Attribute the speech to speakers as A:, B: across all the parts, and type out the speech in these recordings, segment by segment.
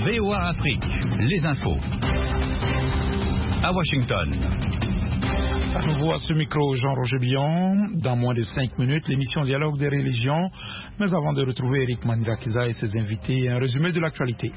A: VOA Afrique, les infos. À Washington.
B: À nouveau à ce micro, Jean-Roger Billon. Dans moins de 5 minutes, l'émission Dialogue des religions. Mais avant de retrouver Eric Manirakiza et ses invités, un résumé de l'actualité.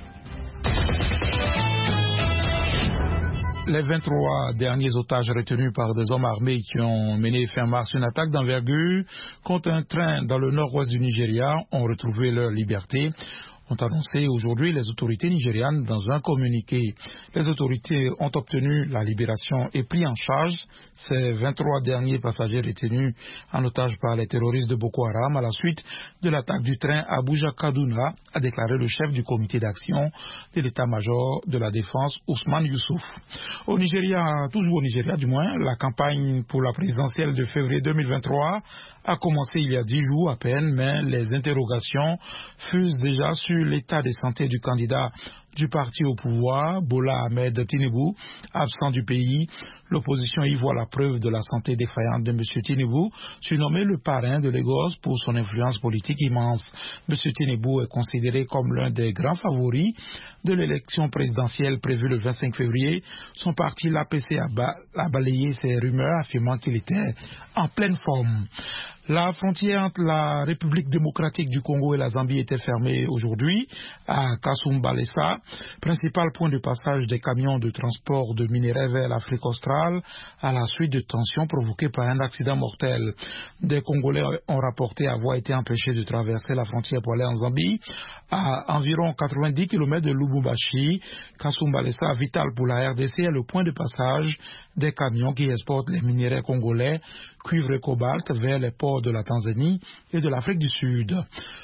B: Les 23 derniers otages retenus par des hommes armés qui ont mené fin mars une attaque d'envergure contre un train dans le nord-ouest du Nigeria ont retrouvé leur liberté, ont annoncé aujourd'hui les autorités nigérianes dans un communiqué. Les autorités ont obtenu la libération et pris en charge ces 23 derniers passagers retenus en otage par les terroristes de Boko Haram à la suite de l'attaque du train Abuja-Kaduna, a déclaré le chef du comité d'action de l'état-major de la défense, Ousmane Youssouf. Au Nigeria, toujours au Nigeria du moins, la campagne pour la présidentielle de février 2023 a commencé il y a 10 jours à peine, mais les interrogations fusent déjà sur l'état de santé du candidat du parti au pouvoir, Bola Ahmed Tinubu, absent du pays. L'opposition y voit la preuve de la santé défaillante de M. Tinubu, surnommé le parrain de Lagos pour son influence politique immense. M. Tinubu est considéré comme l'un des grands favoris de l'élection présidentielle prévue le 25 février. Son parti, l'APC, a balayé ces rumeurs, affirmant qu'il était en pleine forme. La frontière entre la République démocratique du Congo et la Zambie était fermée aujourd'hui à Kasumbalesa, principal point de passage des camions de transport de minerais vers l'Afrique australe, à la suite de tensions provoquées par un accident mortel. Des Congolais ont rapporté avoir été empêchés de traverser la frontière pour aller en Zambie. À environ 90 km de Lubumbashi, Kasumbalesa, vital pour la RDC, est le point de passage des camions qui exportent les minerais congolais, cuivre et cobalt, vers les ports de la Tanzanie et de l'Afrique du Sud.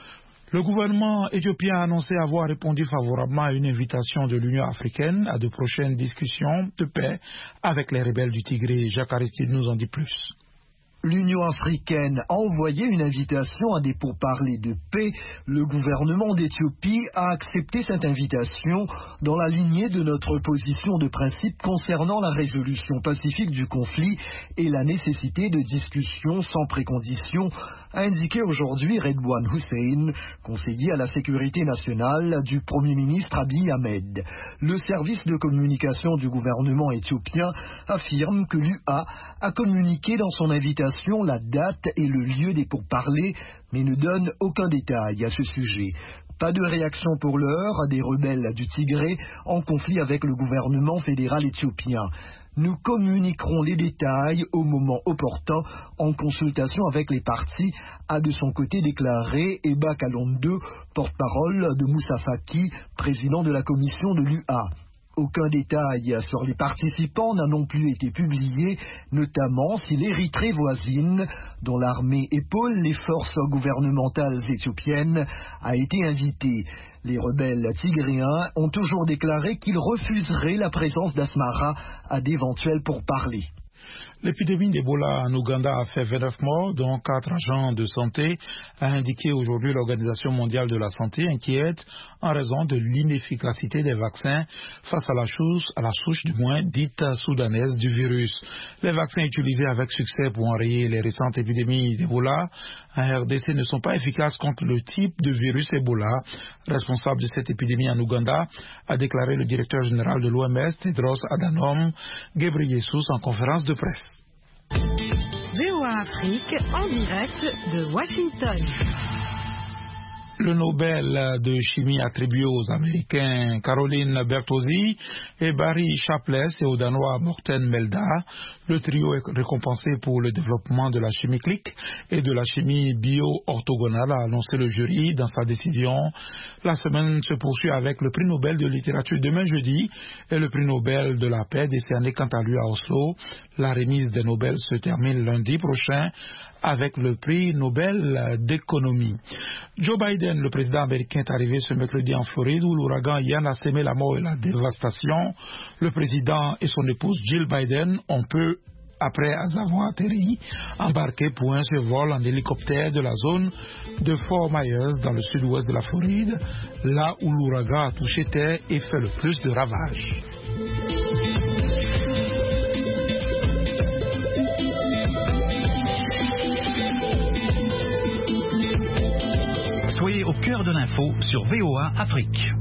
B: Le gouvernement éthiopien a annoncé avoir répondu favorablement à une invitation de l'Union africaine à de prochaines discussions de paix avec les rebelles du Tigré. Jacques Aristide nous en dit plus.
C: L'Union africaine a envoyé une invitation à des pourparlers de paix. Le gouvernement d'Éthiopie a accepté cette invitation dans la lignée de notre position de principe concernant la résolution pacifique du conflit et la nécessité de discussions sans préconditions, a indiqué aujourd'hui Redouane Hussein, conseiller à la sécurité nationale du Premier ministre Abiy Ahmed. Le service de communication du gouvernement éthiopien affirme que l'UA a communiqué dans son invitation la date et le lieu des pourparlers, mais ne donne aucun détail à ce sujet. Pas de réaction pour l'heure des rebelles du Tigré en conflit avec le gouvernement fédéral éthiopien. Nous communiquerons les détails au moment opportun en consultation avec les partis, a de son côté déclaré Eba Kalondo, porte-parole de Moussa Faki, président de la commission de l'UA. Aucun détail sur les participants n'a non plus été publié, notamment si l'Érythrée voisine, dont l'armée épaule les forces gouvernementales éthiopiennes, a été invitée. Les rebelles tigréens ont toujours déclaré qu'ils refuseraient la présence d'Asmara à d'éventuels pourparlers.
B: L'épidémie d'Ebola en Ouganda a fait 29 morts, dont 4 agents de santé, a indiqué aujourd'hui l'Organisation mondiale de la santé, inquiète en raison de l'inefficacité des vaccins face à la souche du moins dite soudanaise du virus. Les vaccins utilisés avec succès pour enrayer les récentes épidémies d'Ebola en RDC ne sont pas efficaces contre le type de virus Ebola. Responsable de cette épidémie en Ouganda, a déclaré le directeur général de l'OMS, Tedros Adhanom Ghebreyesus, en conférence de presse.
D: VOA Afrique en direct de Washington.
B: Le Nobel de chimie attribué aux Américains Caroline Bertozzi et Barry Sharpless et au Danois Morten Melda. Le trio est récompensé pour le développement de la chimie clique et de la chimie bio-orthogonale, a annoncé le jury dans sa décision. La semaine se poursuit avec le prix Nobel de littérature demain jeudi et le prix Nobel de la paix décerné quant à lui à Oslo. La remise des Nobel se termine lundi prochain avec le prix Nobel d'économie. Joe Biden, le président américain, est arrivé ce mercredi en Floride où l'ouragan Ian a semé la mort et la dévastation. Le président et son épouse Jill Biden ont peu après avoir atterri, embarqué pour un survol en hélicoptère de la zone de Fort Myers dans le sud-ouest de la Floride, là où l'ouragan a touché terre et fait le plus de ravages.
A: Soyez au cœur de l'info sur VOA Afrique.